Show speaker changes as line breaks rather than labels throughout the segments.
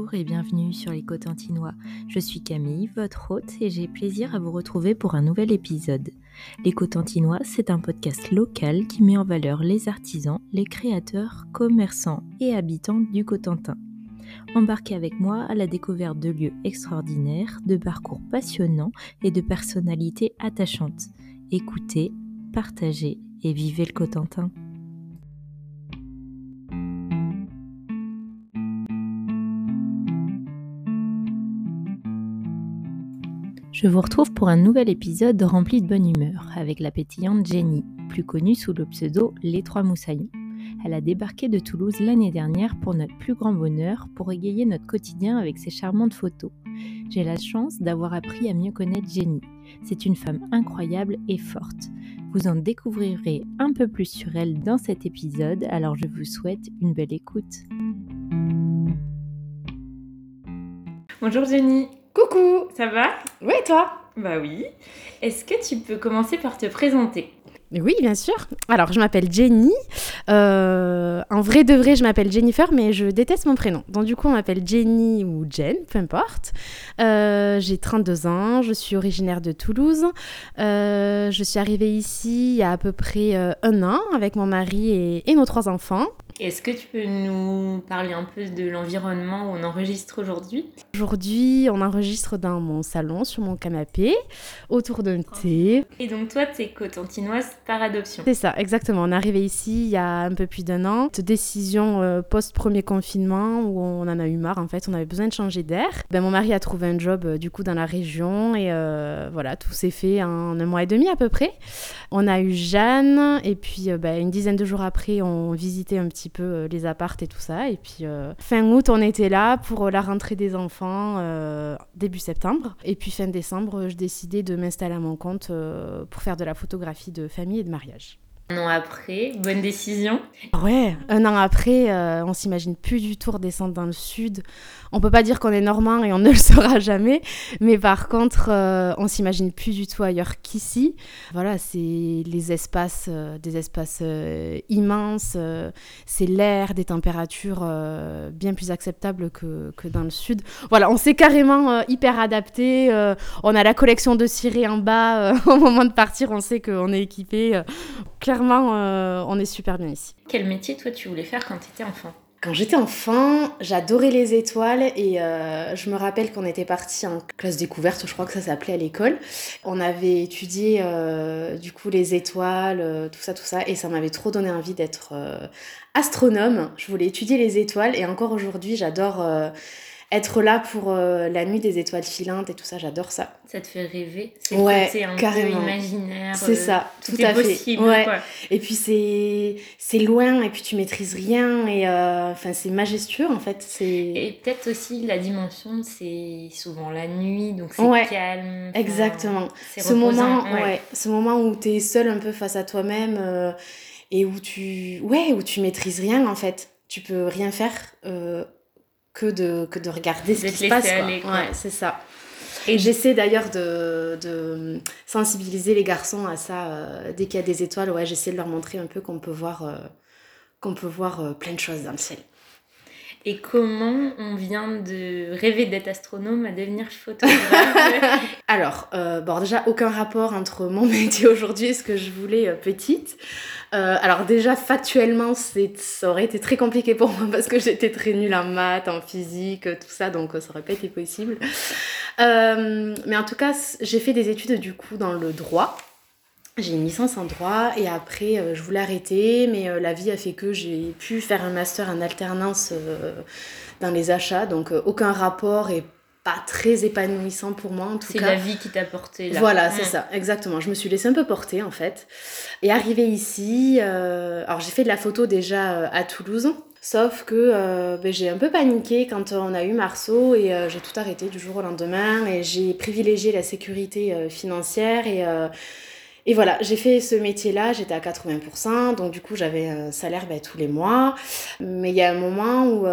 Bonjour et bienvenue sur les Cotentinois. Je suis Camille, votre hôte, et j'ai plaisir à vous retrouver pour un nouvel épisode. Les Cotentinois, c'est un podcast local qui met en valeur les artisans, les créateurs, commerçants et habitants du Cotentin. Embarquez avec moi à la découverte de lieux extraordinaires, de parcours passionnants et de personnalités attachantes. Écoutez, partagez et vivez le Cotentin. Je vous retrouve pour un nouvel épisode rempli de bonne humeur avec la pétillante Jenny, plus connue sous le pseudo Les Trois Moussaillons. Elle a débarqué de Toulouse l'année dernière pour notre plus grand bonheur, pour égayer notre quotidien avec ses charmantes photos. J'ai la chance d'avoir appris à mieux connaître Jenny. C'est une femme incroyable et forte. Vous en découvrirez un peu plus sur elle dans cet épisode, alors je vous souhaite une belle écoute. Bonjour Jenny.
Coucou,
Ça va ?
ouais toi?
Bah oui. Est-ce que tu peux commencer par te présenter ?
Oui, bien sûr. Alors, je m'appelle Jenny. En vrai de vrai, je m'appelle Jennifer, mais je déteste mon prénom. Donc, du coup, on m'appelle Jenny ou Jen, peu importe. J'ai 32 ans, je suis originaire de Toulouse. Je suis arrivée ici il y a à peu près un an avec mon mari et nos 3 enfants.
Est-ce que tu peux nous parler un peu de l'environnement où on enregistre aujourd'hui ?
Aujourd'hui, on enregistre dans mon salon, sur mon canapé, autour d'un thé.
Et donc toi, tu es cotentinoise par adoption.
C'est ça, exactement. On est arrivé ici il y a un peu plus d'un an. Cette décision post-premier confinement où on en a eu marre, en fait, on avait besoin de changer d'air. Mon mari a trouvé un job du coup dans la région et voilà, tout s'est fait en 1 mois et demi à peu près. On a eu Jeanne et puis une dizaine de jours après, on visitait un petit peu les appartes et tout ça. Et puis fin août, on était là pour la rentrée des enfants début septembre. Et puis fin décembre, je décidais de m'installer à mon compte pour faire de la photographie de famille et de mariage.
1 an après, bonne décision.
Ouais, 1 an après, on s'imagine plus du tout redescendre dans le sud. On peut pas dire qu'on est normand et on ne le sera jamais, mais par contre, on s'imagine plus du tout ailleurs qu'ici. Voilà, c'est les espaces, des espaces immenses, c'est l'air, des températures bien plus acceptables que dans le sud. Voilà, on s'est carrément hyper adapté. On a la collection de cirés en bas. Au moment de partir, on sait qu'on est équipé. Clairement, on est super bien ici.
Quel métier, toi, tu voulais faire quand tu étais enfant ?
Quand j'étais enfant, j'adorais les étoiles et je me rappelle qu'on était partis en classe découverte, je crois que ça s'appelait à l'école. On avait étudié du coup les étoiles, tout ça, et ça m'avait trop donné envie d'être astronome. Je voulais étudier les étoiles et encore aujourd'hui, j'adore être là pour la nuit des étoiles filantes et tout ça, j'adore ça.
Ça te fait rêver ? C'est
Ouais,
le côté un
carrément.
peu imaginaire.
C'est ça, tout
est
à
possible,
fait. Ouais.
Quoi.
Et puis c'est loin et puis tu maîtrises rien et c'est majestueux en fait.
Et peut-être aussi la dimension, c'est souvent la nuit, donc c'est calme.
Exactement.
C'est
ce
reposant.
Ce moment où t'es seule un peu face à toi-même et où tu maîtrises rien en fait. Tu peux rien faire que de regarder ce qui se passe.
Aller, quoi.
Ouais, c'est ça. Et j'essaie d'ailleurs de sensibiliser les garçons à ça. Dès qu'il y a des étoiles, j'essaie de leur montrer un peu qu'on peut voir plein de choses dans le ciel.
Et comment on vient de rêver d'être astronome à devenir photographe ?
Alors, déjà, aucun rapport entre mon métier aujourd'hui et ce que je voulais petite. Alors déjà, factuellement, ça aurait été très compliqué pour moi parce que j'étais très nulle en maths, en physique, tout ça, donc ça aurait pas été possible. Mais en tout cas, j'ai fait des études du coup dans le droit. J'ai une licence en droit et après je voulais arrêter, mais la vie a fait que j'ai pu faire un master en alternance dans les achats, donc aucun rapport et pas très épanouissant pour moi en tout cas.
C'est la vie qui t'a porté là.
Voilà, c'est ça, exactement. Je me suis laissée un peu porter en fait. Et arrivée ici, alors j'ai fait de la photo déjà à Toulouse, sauf que j'ai un peu paniqué quand on a eu Marceau et j'ai tout arrêté du jour au lendemain et j'ai privilégié la sécurité financière et voilà, j'ai fait ce métier-là, j'étais à 80%, donc du coup j'avais un salaire tous les mois. Mais il y a un moment où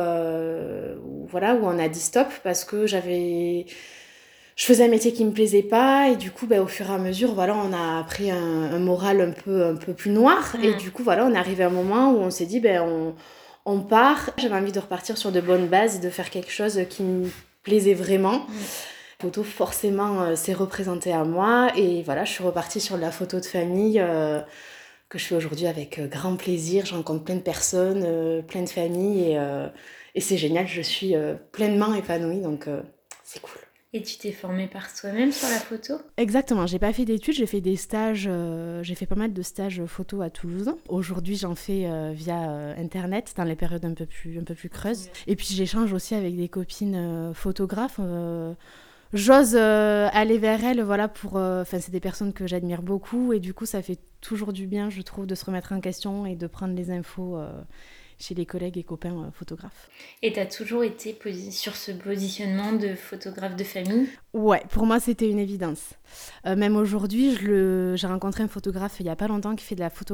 on a dit stop parce que je faisais un métier qui me plaisait pas et du coup au fur et à mesure on a pris un moral un peu plus noir et du coup on est arrivé à un moment où on s'est dit on part. J'avais envie de repartir sur de bonnes bases et de faire quelque chose qui me plaisait vraiment. La photo, forcément, s'est représentée à moi. Et voilà, je suis repartie sur la photo de famille que je fais aujourd'hui avec grand plaisir. Je rencontre plein de personnes, plein de familles. Et c'est génial, je suis pleinement épanouie, donc c'est cool.
Et tu t'es formée par toi-même sur la photo ?
Exactement, j'ai pas fait d'études, j'ai fait des stages, j'ai fait pas mal de stages photo à Toulouse. Aujourd'hui, j'en fais via internet dans les périodes un peu plus creuses. Et puis j'échange aussi avec des copines photographes. J'ose aller vers elles, voilà, c'est des personnes que j'admire beaucoup et du coup, ça fait toujours du bien, je trouve, de se remettre en question et de prendre les infos chez les collègues et copains photographes.
Et t'as toujours été sur ce positionnement de photographe de famille ?
Ouais, pour moi c'était une évidence. Même aujourd'hui, j'ai rencontré un photographe il y a pas longtemps qui fait de la photo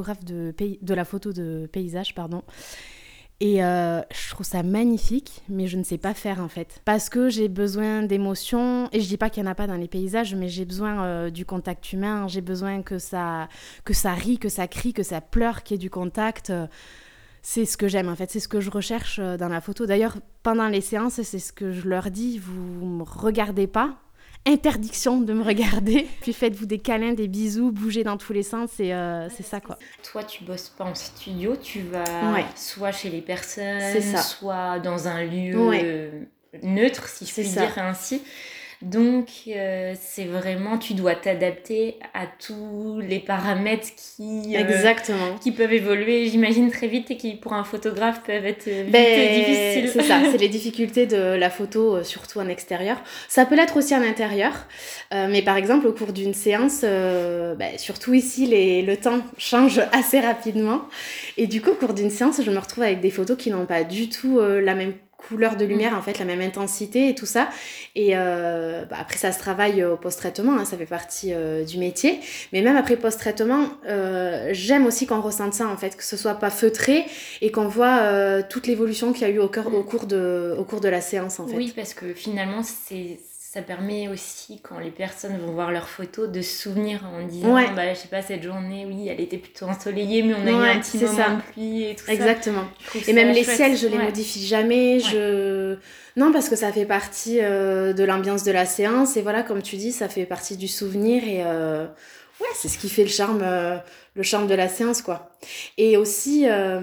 de paysage, pardon. Et je trouve ça magnifique, mais je ne sais pas faire en fait. Parce que j'ai besoin d'émotions, et je dis pas qu'il n'y en a pas dans les paysages, mais j'ai besoin du contact humain, j'ai besoin que ça rie, que ça crie, que ça pleure, qu'il y ait du contact. C'est ce que j'aime en fait, c'est ce que je recherche dans la photo. D'ailleurs, pendant les séances, c'est ce que je leur dis, vous ne me regardez pas, interdiction de me regarder, puis faites-vous des câlins, des bisous, bougez dans tous les sens, c'est ça quoi.
Toi, tu bosses pas en studio, tu vas soit chez les personnes, soit dans un lieu neutre, si je puis dire ainsi. Donc, c'est vraiment, tu dois t'adapter à tous les paramètres qui peuvent évoluer, j'imagine, très vite et qui, pour un photographe, peuvent être difficiles.
C'est ça, c'est les difficultés de la photo, surtout en extérieur. Ça peut l'être aussi en intérieur, mais par exemple, au cours d'une séance, surtout ici, le temps change assez rapidement. Et du coup, au cours d'une séance, je me retrouve avec des photos qui n'ont pas du tout la même couleur de lumière, en fait, la même intensité et tout ça. Et après, ça se travaille au post-traitement, hein, ça fait partie du métier. Mais même après post-traitement, j'aime aussi qu'on ressente ça, en fait, que ce soit pas feutré et qu'on voit toute l'évolution qu'il y a eu au cours de la séance, en fait.
Oui, parce que finalement, ça permet aussi, quand les personnes vont voir leurs photos, de se souvenir en disant, je sais pas, cette journée, oui, elle était plutôt ensoleillée, mais on a eu un petit moment de pluie et tout ça.
Exactement. Et même les ciels, je les modifie jamais. Non, parce que ça fait partie de l'ambiance de la séance. Et voilà, comme tu dis, ça fait partie du souvenir. Et c'est ce qui fait le charme de la séance, quoi. Et aussi...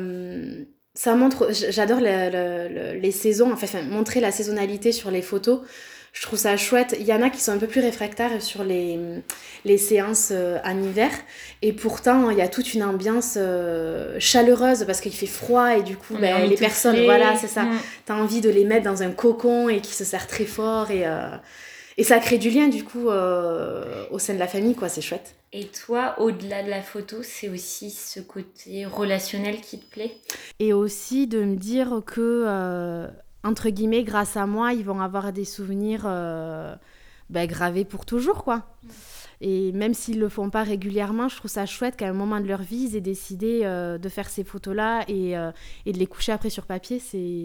ça montre, j'adore les saisons, montrer la saisonnalité sur les photos. Je trouve ça chouette. Il y en a qui sont un peu plus réfractaires sur les séances en hiver. Et pourtant, il y a toute une ambiance chaleureuse parce qu'il fait froid et du coup, les personnes, voilà, c'est ça. T'as envie de les mettre dans un cocon et qui se serrent très fort. Et ça crée du lien, du coup, au sein de la famille, quoi. C'est chouette.
Et toi, au-delà de la photo, c'est aussi ce côté relationnel qui te plaît ?
Et aussi de me dire que... entre guillemets, grâce à moi, ils vont avoir des souvenirs gravés pour toujours, quoi. Et même s'ils le font pas régulièrement, je trouve ça chouette qu'à un moment de leur vie, ils aient décidé de faire ces photos-là et de les coucher après sur papier.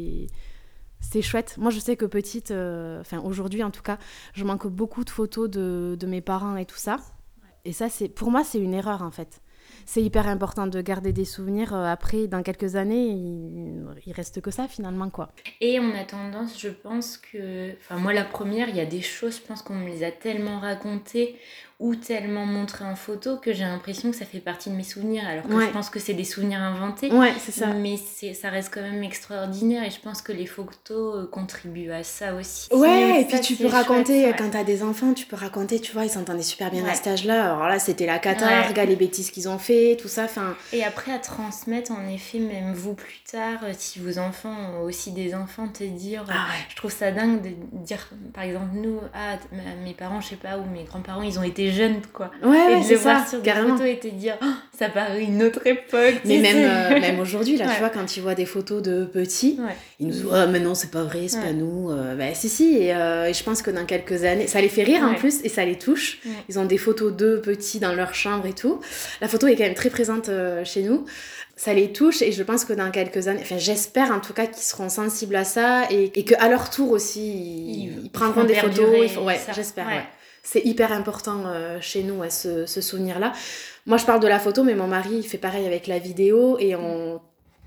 C'est chouette. Moi, je sais que petite, aujourd'hui en tout cas, je manque beaucoup de photos de mes parents et tout ça. Et ça, pour moi, c'est une erreur, en fait. C'est hyper important de garder des souvenirs. Après, dans quelques années, il reste que ça, finalement, quoi.
Et on a tendance, je pense que... moi, la première, il y a des choses, je pense qu'on me les a tellement racontées ou tellement montrées en photo que j'ai l'impression que ça fait partie de mes souvenirs. Alors que je pense que c'est des souvenirs inventés.
Ouais, c'est ça.
Mais ça reste quand même extraordinaire. Et je pense que les photos contribuent à ça aussi.
Ouais, et puis tu peux raconter, quand t'as des enfants, tu peux raconter, tu vois, ils s'entendaient super bien à cet âge-là. Alors là, c'était la cata, regarde les bêtises qu'ils ont fait, tout ça,
Et après, à transmettre, en effet, même vous plus tard, si vos enfants ont aussi des enfants, te dire... Je trouve ça dingue de dire, par exemple, nous, mes parents, je sais pas, ou mes grands-parents, ils ont été jeunes, quoi.
Ouais,
et de les voir sur des photos et te dire, ça paraît une autre époque.
Mais même aujourd'hui, là, tu vois, quand tu vois des photos de petits, ils nous disent, mais non, c'est pas vrai, c'est pas nous. Si, et je pense que dans quelques années, ça les fait rire en plus, et ça les touche. Ils ont des photos d'eux petits dans leur chambre et tout. La photo est quand même très présente chez nous. Ça les touche, et je pense que dans quelques années, j'espère en tout cas qu'ils seront sensibles à ça, et qu'à leur tour aussi, ils prendront des photos. J'espère, C'est hyper important chez nous, ce souvenir-là. Moi, je parle de la photo, mais mon mari, il fait pareil avec la vidéo, et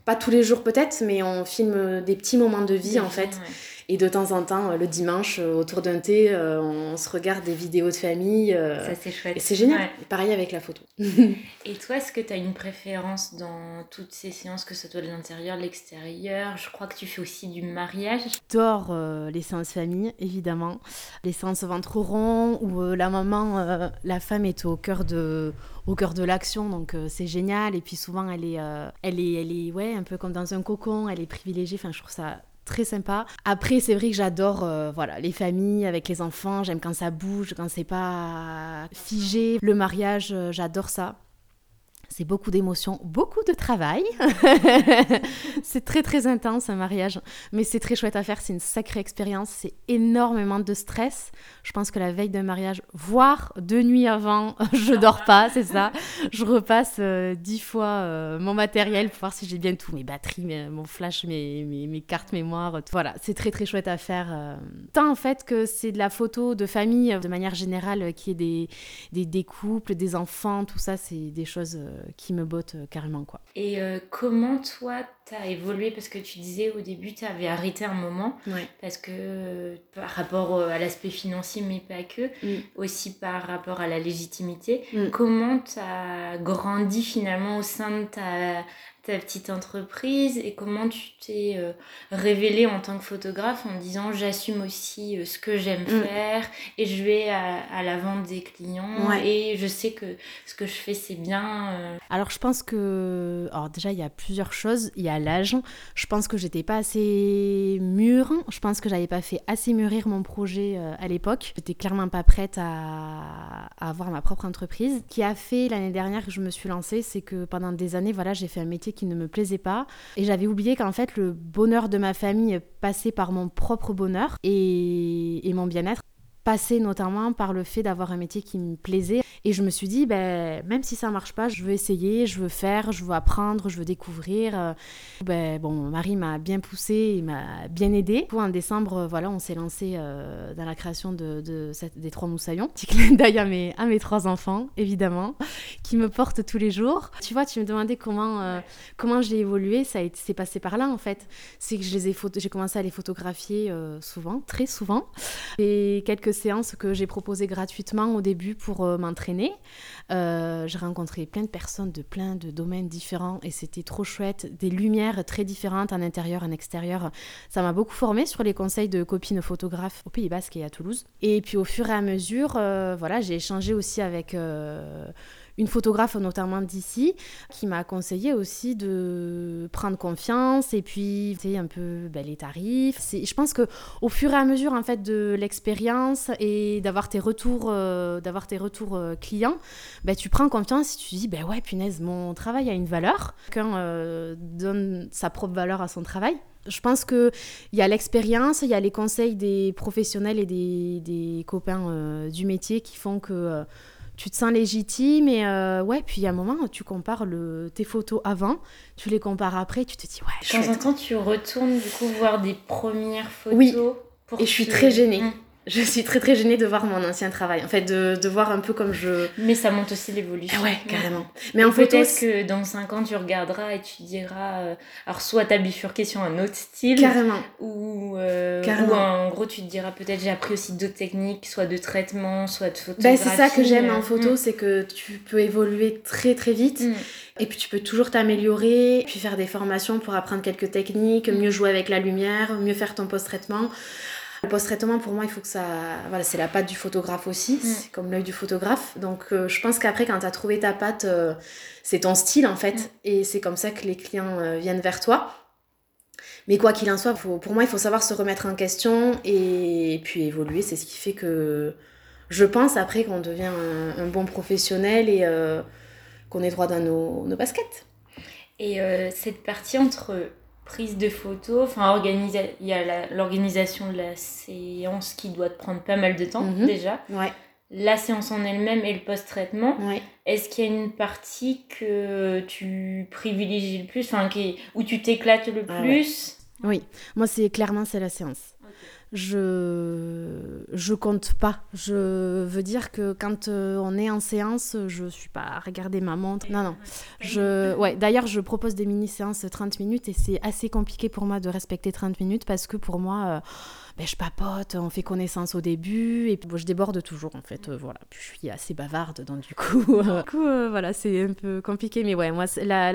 pas tous les jours peut-être, mais on filme des petits moments de vie en fait.
Ouais.
Et de temps en temps, le dimanche, autour d'un thé, on se regarde des vidéos de famille.
Ça, c'est chouette.
Et c'est génial.
Ouais.
Et pareil avec la photo.
Et toi, est-ce que tu as une préférence dans toutes ces séances, que ce soit de l'intérieur, de l'extérieur? Je crois que tu fais aussi du mariage.
J'adore les séances famille, évidemment. Les séances ventre rond où la maman, la femme est au cœur de l'action, donc c'est génial. Et puis souvent, elle est ouais, un peu comme dans un cocon, elle est privilégiée. Enfin, je trouve ça très sympa. Après, c'est vrai que j'adore voilà, les familles avec les enfants. J'aime quand ça bouge, quand c'est pas figé. Le mariage, j'adore ça. C'est beaucoup d'émotions, beaucoup de travail. C'est très très intense un mariage, mais c'est très chouette à faire, c'est une sacrée expérience, c'est énormément de stress. Je pense que la veille d'un mariage, voire 2 nuits avant, je dors pas, c'est ça. Je repasse 10 fois mon matériel pour voir si j'ai bien tout, mes batteries, mon flash, mes cartes mémoire. Tout. Voilà, c'est très très chouette à faire. Tant en fait que c'est de la photo de famille, de manière générale, qui est des couples, des enfants, tout ça, c'est des choses qui me bottent carrément, quoi.
Et comment toi t'as évolué, parce que tu disais au début tu avais arrêté un moment,
Ouais.
parce que par rapport à l'aspect financier, mais pas que, aussi par rapport à la légitimité, comment t'as grandi finalement au sein de ta petite entreprise, et comment tu t'es révélée en tant que photographe en disant j'assume aussi ce que j'aime faire, et je vais à la vente des clients, et je sais que ce que je fais c'est bien.
Alors je pense que, alors déjà il y a plusieurs choses. Il y a l'âge, je pense que j'étais pas assez mûre, je pense que j'avais pas fait assez mûrir mon projet à l'époque. J'étais clairement pas prête à avoir ma propre entreprise. Ce qui a fait l'année dernière que je me suis lancée, c'est que pendant des années, voilà, j'ai fait un métier qui ne me plaisait pas, et j'avais oublié qu'en fait le bonheur de ma famille passait par mon propre bonheur et mon bien-être passait notamment par le fait d'avoir un métier qui me plaisait. Et je me suis dit, même si ça marche pas, je veux essayer, je veux faire, je veux apprendre, je veux découvrir. Bon, mon mari m'a bien poussée, il m'a bien aidée. En décembre, voilà, on s'est lancé dans la création des 3 moussaillons. Petit clin d'œil à mes 3 enfants, évidemment, qui me portent tous les jours. Tu vois, tu me demandais comment j'ai évolué, c'est passé par là en fait. C'est que j'ai commencé à les photographier souvent, très souvent. Et quelques séances que j'ai proposées gratuitement au début pour m'entraîner. J'ai rencontré plein de personnes de plein de domaines différents et c'était trop chouette. Des lumières très différentes en intérieur, en extérieur. Ça m'a beaucoup formée sur les conseils de copines photographes au Pays Basque et à Toulouse. Et puis au fur et à mesure, voilà, j'ai échangé aussi avec une photographe notamment d'ici qui m'a conseillé aussi de prendre confiance et puis tu sais, un peu les tarifs. Je pense qu'au fur et à mesure en fait de l'expérience et d'avoir tes retours clients, tu prends confiance et tu te dis ouais punaise, mon travail a une valeur. Chacun donne sa propre valeur à son travail. Je pense qu'il y a l'expérience, il y a les conseils des professionnels et des copains du métier qui font que tu te sens légitime et puis il y a un moment tu compares tes photos avant, tu les compares après, tu te dis
de temps en temps tu retournes du coup voir des premières photos.
Oui, et je suis très gênée. Je suis très très gênée de voir mon ancien travail, en fait de voir un peu comme je...
Mais ça montre aussi l'évolution.
Ouais, carrément. Mais en photo,
peut-être que dans 5 ans tu regarderas et tu diras alors soit t'as bifurqué sur un autre style,
carrément,
ou
carrément.
en gros tu te diras peut-être j'ai appris aussi d'autres techniques, soit de traitement, soit de photographie.
C'est ça que j'aime en photo, c'est que tu peux évoluer très très vite. Et puis tu peux toujours t'améliorer, puis faire des formations pour apprendre quelques techniques, mieux jouer avec la lumière, mieux faire ton post-traitement. Le post-traitement, pour moi, il faut que ça... Voilà, c'est la patte du photographe aussi, c'est comme l'œil du photographe. Donc, je pense qu'après, quand tu as trouvé ta patte, c'est ton style, en fait. Et c'est comme ça que les clients viennent vers toi. Mais quoi qu'il en soit, pour moi, il faut savoir se remettre en question et puis évoluer. C'est ce qui fait que je pense, après, qu'on devient un bon professionnel et qu'on est droit dans nos baskets.
Et cette partie entre... prise de photos, il y a l'organisation de la séance qui doit te prendre pas mal de temps déjà.
Ouais.
La séance en elle-même et le post-traitement.
Ouais.
Est-ce qu'il y a une partie que tu privilégies le plus, où tu t'éclates le plus?
Oui, moi c'est la séance. je compte pas. Je veux dire que quand on est en séance, je suis pas à regarder ma montre. Non. D'ailleurs, je propose des mini-séances 30 minutes et c'est assez compliqué pour moi de respecter 30 minutes parce que pour moi, je papote, on fait connaissance au début et puis je déborde toujours en fait. Voilà. Puis je suis assez bavarde donc du coup, voilà, c'est un peu compliqué. Mais ouais, moi,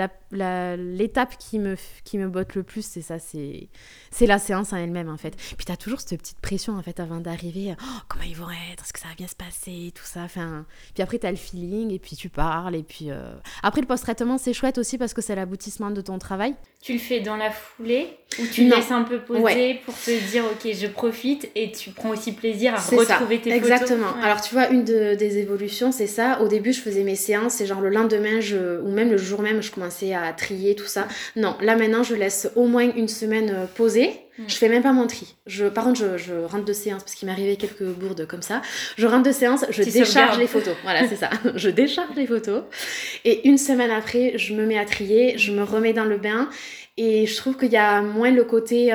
l'étape qui me botte le plus, c'est ça, c'est la séance en elle-même en fait. Puis t'as toujours cette petite pression en fait avant d'arriver. Comment ils vont être, est-ce que ça va bien se passer, tout ça. Enfin, puis après t'as le feeling et puis tu parles et puis après le post-traitement c'est chouette aussi parce que c'est l'aboutissement de ton travail.
Tu le fais dans la foulée ou tu laisses un peu poser pour te dire ok je profite et tu prends aussi plaisir à retrouver tes photos.
Exactement. Alors tu vois, une des évolutions c'est ça. Au début je faisais mes séances et genre le lendemain ou même le jour même je commençais à trier tout ça. Non, là maintenant je laisse au moins une semaine poser. Je fais même pas mon tri. Par contre, je rentre de séance parce qu'il m'arrivait quelques bourdes comme ça. Je rentre de séance, je décharge les photos. Voilà, c'est ça. Je décharge les photos. Et une semaine après, je me mets à trier, je me remets dans le bain. Et je trouve qu'il y a moins le côté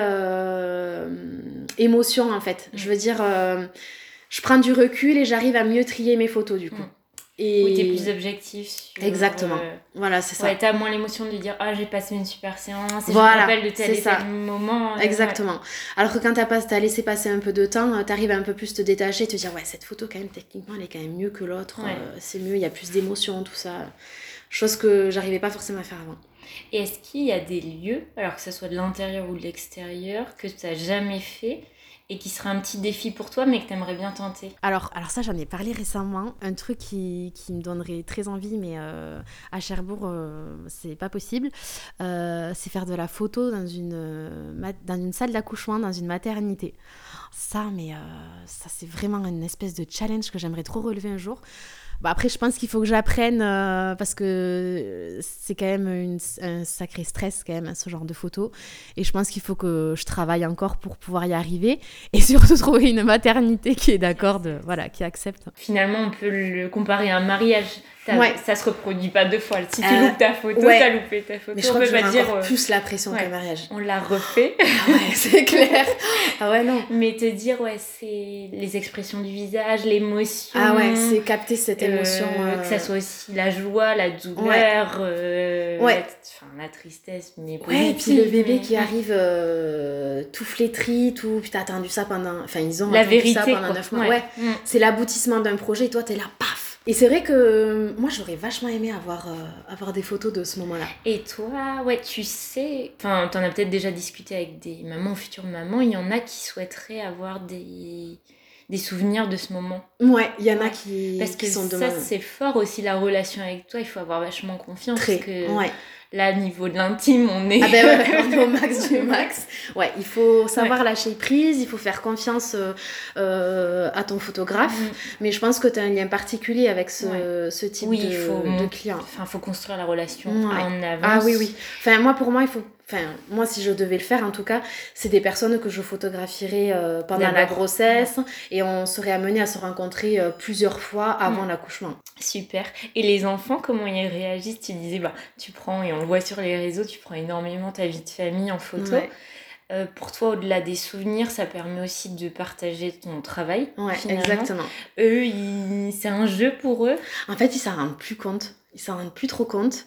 émotion en fait. Je veux dire, je prends du recul et j'arrive à mieux trier mes photos du coup.
Et... Ou t'es plus objectif sur...
Exactement. Voilà, c'est ça.
Ouais, t'as moins l'émotion de dire j'ai passé une super séance et je me rappelle de tel et tel moment.
Exactement. Alors que quand t'as laissé passer un peu de temps, t'arrives à un peu plus te détacher, te dire cette photo quand même techniquement elle est quand même mieux que l'autre. C'est mieux, il y a plus d'émotion, tout ça. Chose que j'arrivais pas forcément à faire avant.
Et est-ce qu'il y a des lieux, alors que ce soit de l'intérieur ou de l'extérieur, que t'as jamais fait et qui serait un petit défi pour toi, mais que tu aimerais bien tenter?
Alors ça, j'en ai parlé récemment. Un truc qui me donnerait très envie, mais à Cherbourg, c'est pas possible. C'est faire de la photo dans une salle d'accouchement, dans une maternité. Ça, c'est vraiment une espèce de challenge que j'aimerais trop relever un jour. Après, je pense qu'il faut que j'apprenne parce que c'est quand même un sacré stress quand même, ce genre de photos. Et je pense qu'il faut que je travaille encore pour pouvoir y arriver. Et surtout trouver une maternité qui est d'accord, qui accepte.
Finalement, on peut le comparer à un mariage. Ça se reproduit pas deux fois. Si tu loupes ta photo, t'as loupé ta photo.
Mais je crois que j'aurais encore plus la pression qu'un mariage.
On l'a refait.
C'est clair. Non.
Mais te dire, c'est les expressions du visage, l'émotion.
C'est capter cette émotion.
Que ça soit aussi la joie, la douleur, la tristesse. Mais
et puis le bébé qui arrive tout flétri, tout... Puis t'as attendu ça pendant... Enfin, ils ont attendu ça pendant 9 mois. C'est l'aboutissement d'un projet et toi, t'es là, paf. Et c'est vrai que moi, j'aurais vachement aimé avoir des photos de ce moment-là.
Et toi, tu sais... Enfin, t'en as peut-être déjà discuté avec des mamans, futures mamans. Il y en a qui souhaiteraient avoir des souvenirs de ce moment.
Ouais, il y en a qui
parce que
sont
ça, c'est fort aussi, la relation avec toi. Il faut avoir vachement confiance.
Très,
parce que là, niveau de l'intime, on est...
on est au max du max. Il faut savoir lâcher prise, il faut faire confiance à ton photographe. Mais je pense que tu as un lien particulier avec ce type de client.
Il faut construire la relation en avance.
Oui. Pour moi, il faut... moi, si je devais le faire, en tout cas, c'est des personnes que je photographierais pendant la grossesse et on serait amenés à se rencontrer plusieurs fois avant l'accouchement.
Super. Et les enfants, comment ils réagissent? Tu disais, tu prends, et on le voit sur les réseaux, tu prends énormément ta vie de famille en photo. Pour toi, au-delà des souvenirs, ça permet aussi de partager ton travail.
Exactement.
Eux, c'est un jeu pour eux.
En fait, ils s'en rendent plus compte. Ils s'en rendent plus trop compte.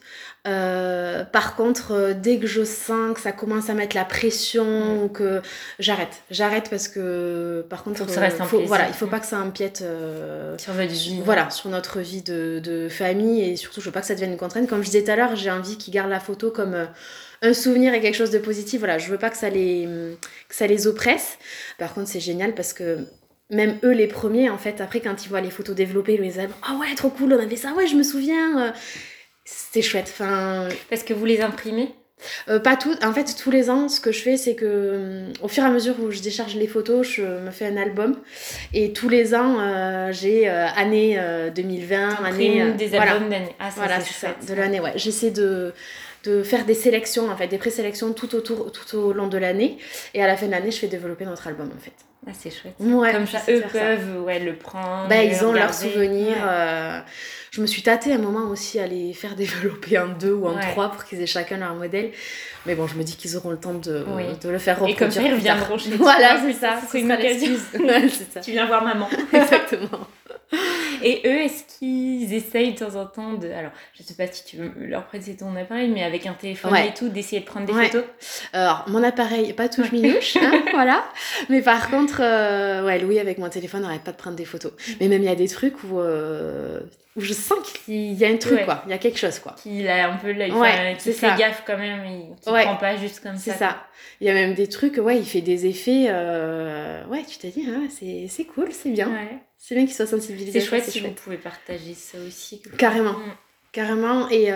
Par contre, dès que je sens que ça commence à mettre la pression ou que j'arrête parce que par contre,
faut que ça reste un plaisir.
Il faut pas que ça empiète
sur votre vie.
Sur notre vie de famille et surtout, je veux pas que ça devienne une contrainte. Comme je disais tout à l'heure, j'ai envie qu'ils gardent la photo comme un souvenir et quelque chose de positif. Je veux pas que ça les oppresse. Par contre, c'est génial parce que même eux les premiers en fait après quand ils voient les photos développées ils disent trop cool on avait ça je me souviens c'était chouette
parce que vous les imprimez
pas toutes en fait tous les ans ce que je fais c'est que au fur et à mesure où je décharge les photos je me fais un album et tous les ans j'ai année 2020
des albums d'année
c'est ça de l'année j'essaie de faire des sélections en fait des présélections tout au long de l'année et à la fin de l'année je fais développer notre album en fait.
Ah, c'est chouette.
Ouais,
comme ça, eux peuvent le prendre.
Ils ont leurs souvenirs. Je me suis tâtée à un moment aussi à les faire développer en 2 ou en 3 pour qu'ils aient chacun leur modèle. Mais bon, je me dis qu'ils auront le temps de le faire reproduire.
Et comme ça, ils reviendront chez toi.
Voilà, c'est ça.
C'est une occasion.
C'est ça.
Tu viens voir maman.
Exactement.
Et eux, est-ce qu'ils essayent de temps en temps de... Alors, je sais pas si tu veux leur prêter ton appareil, mais avec un téléphone et tout, d'essayer de prendre des photos.
Alors, mon appareil, pas touche-minouche, voilà. Mais par contre, Louis, avec mon téléphone, n'arrête pas de prendre des photos. Mais même, il y a des trucs où je sens qu'il y a un truc, quoi. Il y a quelque chose, quoi.
Qu'il a un peu l'œil, qu'il fait gaffe quand même, qu'il prend pas juste comme ça.
C'est ça. Il y a même des trucs, il fait des effets... tu t'es dit, c'est cool, c'est bien. Ouais. C'est bien qu'il soit sensibilisé.
C'est chouette si vous pouvez partager ça aussi.
Carrément. Carrément. Et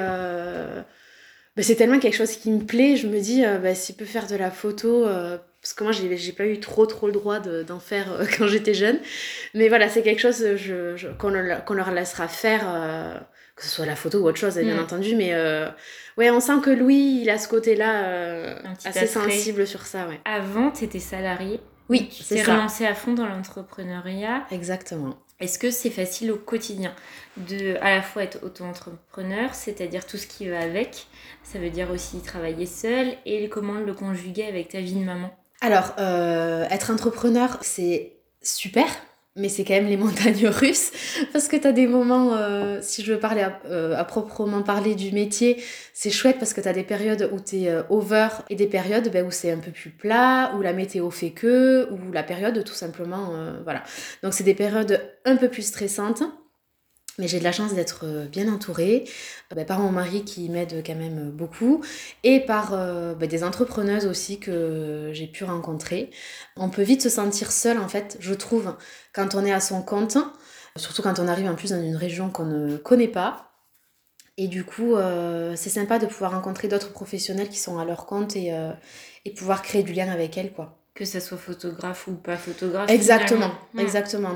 c'est tellement quelque chose qui me plaît. Je me dis, s'il peut faire de la photo... parce que moi, j'ai pas eu trop le droit d'en faire quand j'étais jeune. Mais voilà, c'est quelque chose qu'on leur laissera faire... que ce soit la photo ou autre chose, bien entendu. Mais on sent que Louis, il a ce côté-là assez sensible sur ça. Ouais.
Avant, tu étais salariée.
Oui,
c'est ça. Tu t'es relancée à fond dans l'entrepreneuriat.
Exactement.
Est-ce que c'est facile au quotidien de à la fois être auto-entrepreneur, c'est-à-dire tout ce qui va avec, ça veut dire aussi travailler seule, et comment le conjuguer avec ta vie de maman?
Alors, être entrepreneur, c'est super, mais c'est quand même les montagnes russes, parce que t'as des moments, si je veux parler à proprement parler du métier, c'est chouette parce que t'as des périodes où t'es over et des périodes où c'est un peu plus plat, où la météo fait que, ou la période tout simplement, voilà. Donc c'est des périodes un peu plus stressantes. Mais j'ai de la chance d'être bien entourée par mon mari qui m'aide quand même beaucoup et par des entrepreneuses aussi que j'ai pu rencontrer. On peut vite se sentir seul en fait, je trouve, quand on est à son compte, surtout quand on arrive en plus dans une région qu'on ne connaît pas. Et du coup, c'est sympa de pouvoir rencontrer d'autres professionnels qui sont à leur compte et pouvoir créer du lien avec elles, quoi.
Que ça soit photographe ou pas photographe.
Exactement, exactement.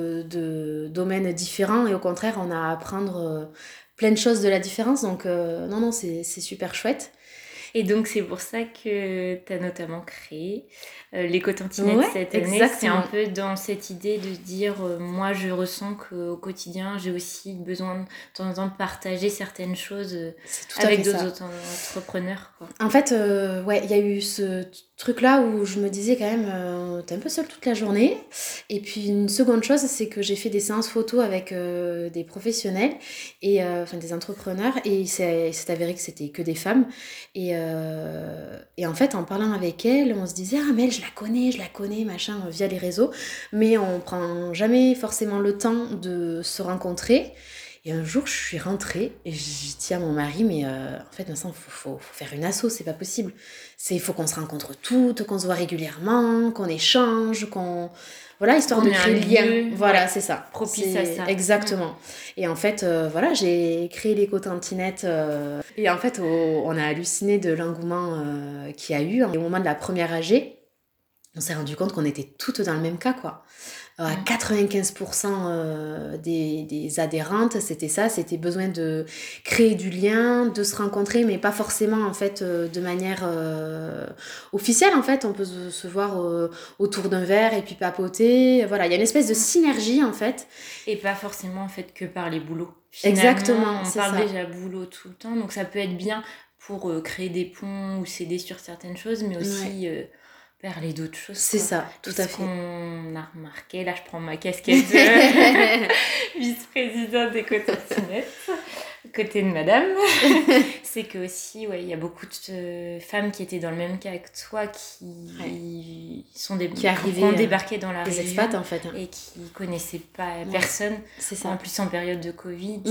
De domaines différents et au contraire, on a à apprendre plein de choses de la différence. Donc, non, c'est super chouette.
Et donc, c'est pour ça que tu as notamment créé l'éco-tantinette cette année. Exactement. C'est un peu dans cette idée de dire, moi, je ressens qu'au quotidien, j'ai aussi besoin de temps en temps de partager certaines choses avec d'autres entrepreneurs, quoi.
En fait, il y a eu ce truc-là où je me disais quand même, t'es un peu seule toute la journée. Et puis, une seconde chose, c'est que j'ai fait des séances photos avec des professionnels, enfin des entrepreneurs, et il s'est avéré que c'était que des femmes. Et en fait, en parlant avec elle, on se disait « Ah, mais elle, je la connais, machin, via les réseaux. » Mais on prend jamais forcément le temps de se rencontrer. Et un jour, je suis rentrée et j'ai dit à mon mari « Mais en fait, Vincent, faut faire une asso, c'est pas possible. Il faut qu'on se rencontre toutes, qu'on se voit régulièrement, qu'on échange, qu'on... » Voilà, histoire de créer le lien. Voilà, c'est ça.
Propice à ça.
Exactement. Et en fait, j'ai créé l'éco-tantinette. Et en fait, on a halluciné de l'engouement qu'il y a eu. Au moment de la première AG, on s'est rendu compte qu'on était toutes dans le même cas, quoi. À 95% des adhérentes, c'était besoin de créer du lien, de se rencontrer, mais pas forcément en fait de manière officielle. En fait, on peut se voir autour d'un verre et puis papoter. Voilà, il y a une espèce de synergie en fait.
Et pas forcément en fait que par les boulots.
Finalement, exactement,
on parle déjà boulot tout le temps, donc ça peut être bien pour créer des ponts ou s'aider sur certaines choses, mais aussi... parler d'autres choses.
C'est ça, tout à fait.
On a remarqué, là je prends ma casquette de vice-présidente d'éco-tantinette, côté de madame, c'est que aussi, il y a beaucoup de femmes qui étaient dans le même cas que toi, qui sont ont débarqué dans la région,
expats en fait,
et qui connaissaient pas personne.
C'est ça.
En plus en période de Covid.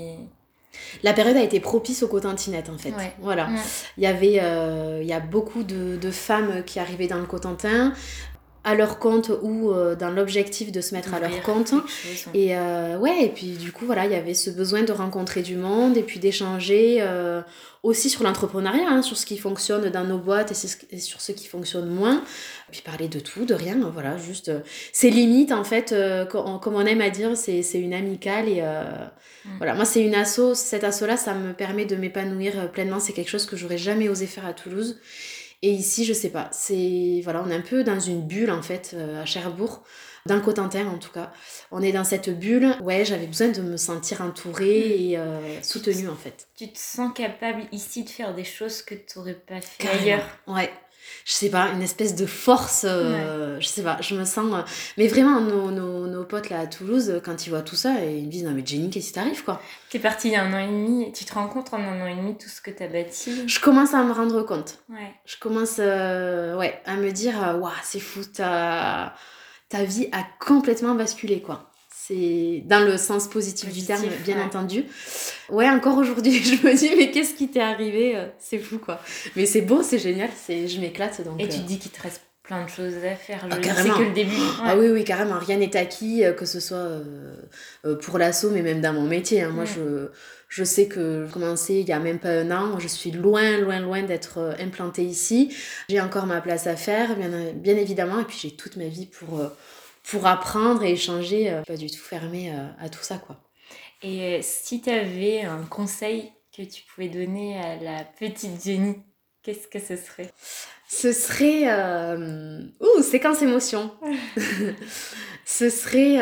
La période a été propice aux Cotentinette en fait. Voilà. Il y a beaucoup de femmes qui arrivaient dans le Cotentin à leur compte ou dans l'objectif de se mettre à leur compte. Et et puis du coup il y avait ce besoin de rencontrer du monde et puis d'échanger aussi sur l'entrepreneuriat, sur ce qui fonctionne dans nos boîtes et sur ce qui fonctionne moins. Puis parler de tout, de rien, voilà, juste c'est limite en fait, comme on aime à dire, c'est une amicale et voilà, moi c'est une asso, cette asso là ça me permet de m'épanouir pleinement, c'est quelque chose que j'aurais jamais osé faire à Toulouse Et ici, je sais pas, voilà, on est un peu dans une bulle en fait, à Cherbourg, dans le Cotentin en tout cas. On est dans cette bulle, ouais, j'avais besoin de me sentir entourée et soutenue en fait.
Tu te sens capable ici de faire des choses que tu n'aurais pas fait
Carrément,
ailleurs.
ouais. Je sais pas, une espèce de force, je sais pas, je me sens... mais vraiment, nos potes là à Toulouse, quand ils voient tout ça, ils me disent « Non mais Jenny, qu'est-ce qui t'arrive quoi ?»
T'es partie il y a 1 an et demi, tu te rends compte en 1 an et demi tout ce que t'as bâti.
Je commence à me rendre compte.
Ouais.
Je commence à me dire « Waouh, c'est fou, ta vie a complètement basculé quoi. » C'est dans le sens positif du terme, bien entendu. Ouais, encore aujourd'hui, je me dis, mais qu'est-ce qui t'est arrivé? C'est fou, quoi. Mais c'est beau, c'est génial, je m'éclate. Donc,
et tu te dis qu'il te reste plein de choses à faire. C'est
carrément.
que le début. Ouais.
Ah oui, carrément. Rien n'est acquis, que ce soit pour l'assaut, mais même dans mon métier. Hein. Moi, je sais que j'ai commencé il y a même pas 1 an. Je suis loin d'être implantée ici. J'ai encore ma place à faire, bien évidemment. Et puis, j'ai toute ma vie pour apprendre et échanger, pas du tout fermée à tout ça, quoi.
Et si tu avais un conseil que tu pouvais donner à la petite Jenny, qu'est-ce que ce serait?
Ce serait... séquence émotion. Ce serait...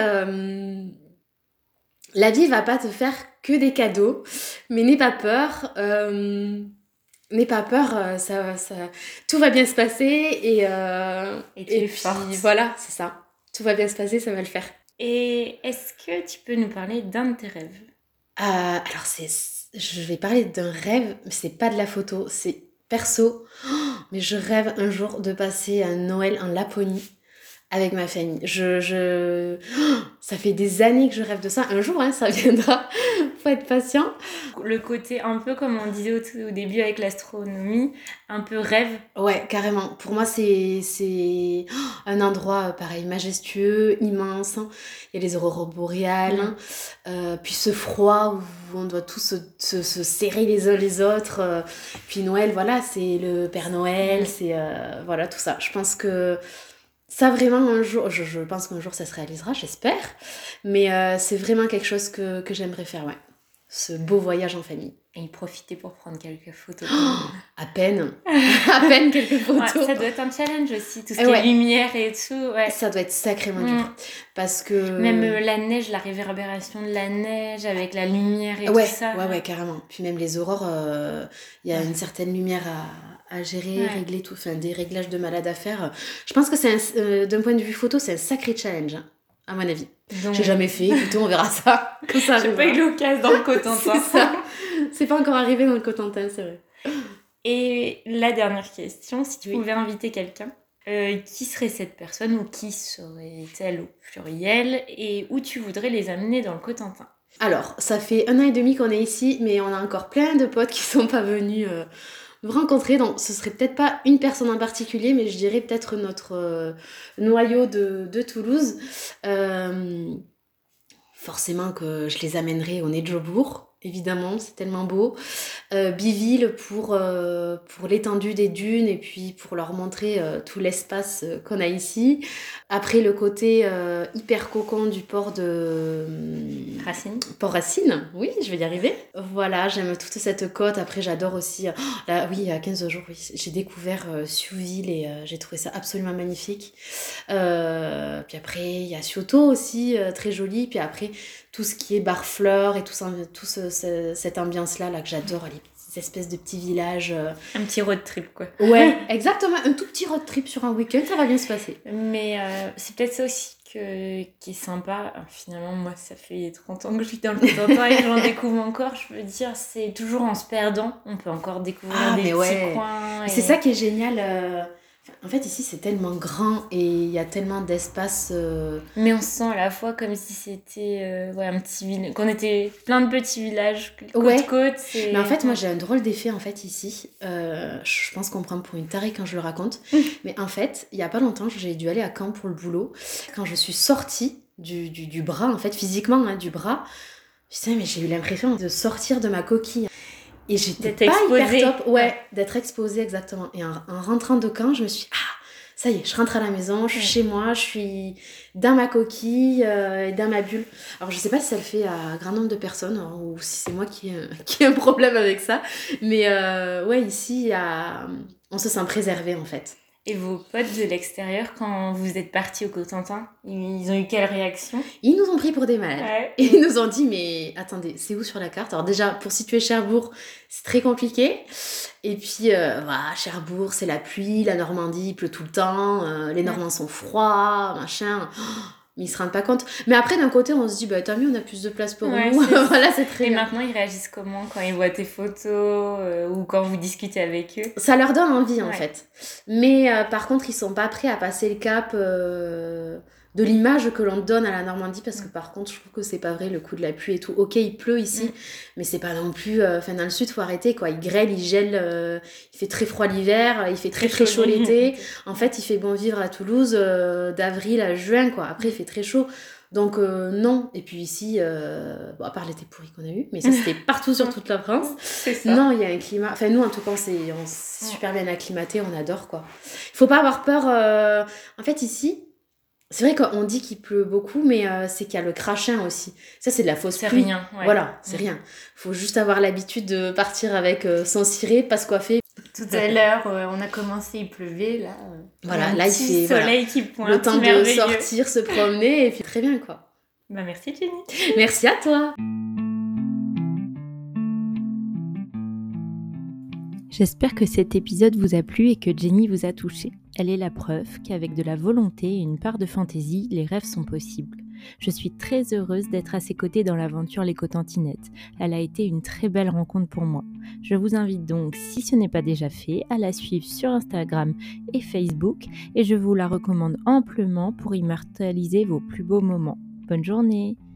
la vie va pas te faire que des cadeaux, mais n'aie pas peur. N'aie pas peur, tout va bien se passer et puis voilà, c'est ça. Tout va bien se passer, ça va le faire.
Et est-ce que tu peux nous parler d'un de tes rêves?
Alors, je vais parler d'un rêve, mais c'est pas de la photo, c'est perso. Oh, mais je rêve un jour de passer un Noël en Laponie avec ma famille. Ça fait des années que je rêve de ça. Un jour, ça viendra. Faut être patient.
Le côté un peu comme on disait au début avec l'astronomie, un peu rêve.
Ouais, carrément. Pour moi, c'est un endroit pareil, majestueux, immense. Il y a les aurores boréales. Puis ce froid où on doit tous se serrer les uns les autres. Puis Noël, voilà, c'est le Père Noël. C'est voilà, tout ça. Je pense que ça vraiment un jour, je pense qu'un jour ça se réalisera, j'espère. Mais c'est vraiment quelque chose que j'aimerais faire, ouais. Ce beau voyage en famille.
Et profiter pour prendre quelques photos.
À peine quelques photos.
Ouais, ça doit être un challenge aussi, tout ce qui est lumière et tout. Ouais.
Ça doit être sacrément dur. Parce que...
Même la neige, la réverbération de la neige avec la lumière et tout ça.
Ouais, carrément. Puis même les aurores, y a une certaine lumière à gérer, régler tout, enfin des réglages de malade à faire. Je pense que c'est d'un point de vue photo, c'est un sacré challenge, à mon avis. Donc... J'ai jamais fait, écoutez, on verra ça.
J'ai pas eu l'occasion dans le Cotentin.
C'est ça. C'est pas encore arrivé dans le Cotentin, c'est vrai.
Et la dernière question, si tu pouvais inviter quelqu'un, qui serait cette personne ou qui serait-elle au pluriel et où tu voudrais les amener dans le Cotentin?
Alors, ça fait 1 an et demi qu'on est ici, mais on a encore plein de potes qui sont pas venus nous rencontrer. Donc, ce serait peut-être pas une personne en particulier, mais je dirais peut-être notre noyau de Toulouse. Forcément que je les amènerai au Nez de Jobourg. Évidemment, c'est tellement beau. Biville pour l'étendue des dunes et puis pour leur montrer tout l'espace qu'on a ici. Après, le côté hyper cocon du port de...
Racine.
Port Racine, oui, je vais y arriver. Voilà, j'aime toute cette côte. Après, j'adore aussi... il y a 15 jours, j'ai découvert Siouville et j'ai trouvé ça absolument magnifique. Puis après, il y a Cioto aussi, très joli. Puis après, tout ce qui est Barfleur et tout cette ambiance-là là, que j'adore, les espèces de petits villages.
Un petit road trip, quoi.
Ouais, exactement. Un tout petit road trip sur un week-end, ça va bien se passer.
Mais c'est peut-être ça aussi qui est sympa. Finalement, moi, ça fait 30 ans que je suis dans le Cotentin et que j'en découvre encore. Je veux dire, c'est toujours en se perdant. On peut encore découvrir des petits coins.
C'est ça qui est génial. En fait, ici, c'est tellement grand et il y a tellement d'espace.
Mais on se sent à la fois comme si c'était un petit village, qu'on était plein de petits villages, côte-côte.
Mais en fait, moi, j'ai un drôle d'effet, en fait, ici. Je pense qu'on me prend pour une tarée quand je le raconte. Mais en fait, il y a pas longtemps, j'ai dû aller à Caen pour le boulot. Quand je suis sortie du bras, en fait, physiquement, du bras, putain, mais j'ai eu l'impression de sortir de ma coquille. Et j'étais pas hyper top, d'être exposée, exactement. Et en rentrant de Caen, je me suis dit, ça y est, je rentre à la maison, je suis chez moi, je suis dans ma coquille, dans ma bulle. Alors, je sais pas si ça le fait à un grand nombre de personnes, ou si c'est moi qui ai un problème avec ça. Mais ici, il y a on se sent préservé en fait.
Et vos potes de l'extérieur, quand vous êtes partis au Cotentin, ils ont eu quelle réaction?
Ils nous ont pris pour des malades.
Ouais.
Et ils nous ont dit, mais attendez, c'est où sur la carte? Alors déjà, pour situer Cherbourg, c'est très compliqué. Et puis, voilà, Cherbourg, c'est la pluie, la Normandie, il pleut tout le temps, les Normands sont froids, machin. Mais ils se rendent pas compte. Mais après, d'un côté, on se dit, bah tant mieux, on a plus de place pour nous. Voilà, c'est très
Et
bien.
maintenant, ils réagissent comment quand ils voient tes photos ou quand vous discutez avec eux?
Ça leur donne envie, en fait. Mais par contre, ils sont pas prêts à passer le cap de l'image que l'on donne à la Normandie, parce que par contre, je trouve que c'est pas vrai, le coup de la pluie et tout. Ok, il pleut ici, mais c'est pas non plus... Enfin, dans le sud, faut arrêter, quoi. Il grêle, il gèle, il fait très froid l'hiver, il fait très chaud l'été. En fait, il fait bon vivre à Toulouse d'avril à juin, quoi. Après, il fait très chaud. Donc non, et puis ici, bon, à part l'été pourri qu'on a eu, mais ça c'était partout sur toute la France.
C'est ça.
Non, il y a un climat, enfin nous en tout cas on s'est super bien acclimaté, on adore quoi. Il faut pas avoir peur, en fait ici, c'est vrai qu'on dit qu'il pleut beaucoup, mais c'est qu'il y a le crachin aussi. Ça c'est de la fausse pluie.
C'est rien. Ouais.
Voilà, c'est rien. Faut juste avoir l'habitude de partir avec son ciré, pas se coiffer.
Tout à l'heure, on a commencé, il pleuvait, là.
Voilà, là il fait
soleil qui pointe,
le temps de sortir, se promener, et puis très bien quoi.
Bah merci Jenny.
Merci à toi.
J'espère que cet épisode vous a plu et que Jenny vous a touché. Elle est la preuve qu'avec de la volonté et une part de fantaisie, les rêves sont possibles. Je suis très heureuse d'être à ses côtés dans l'aventure Les Cotentinètes. Elle a été une très belle rencontre pour moi. Je vous invite donc, si ce n'est pas déjà fait, à la suivre sur Instagram et Facebook et je vous la recommande amplement pour immortaliser vos plus beaux moments. Bonne journée!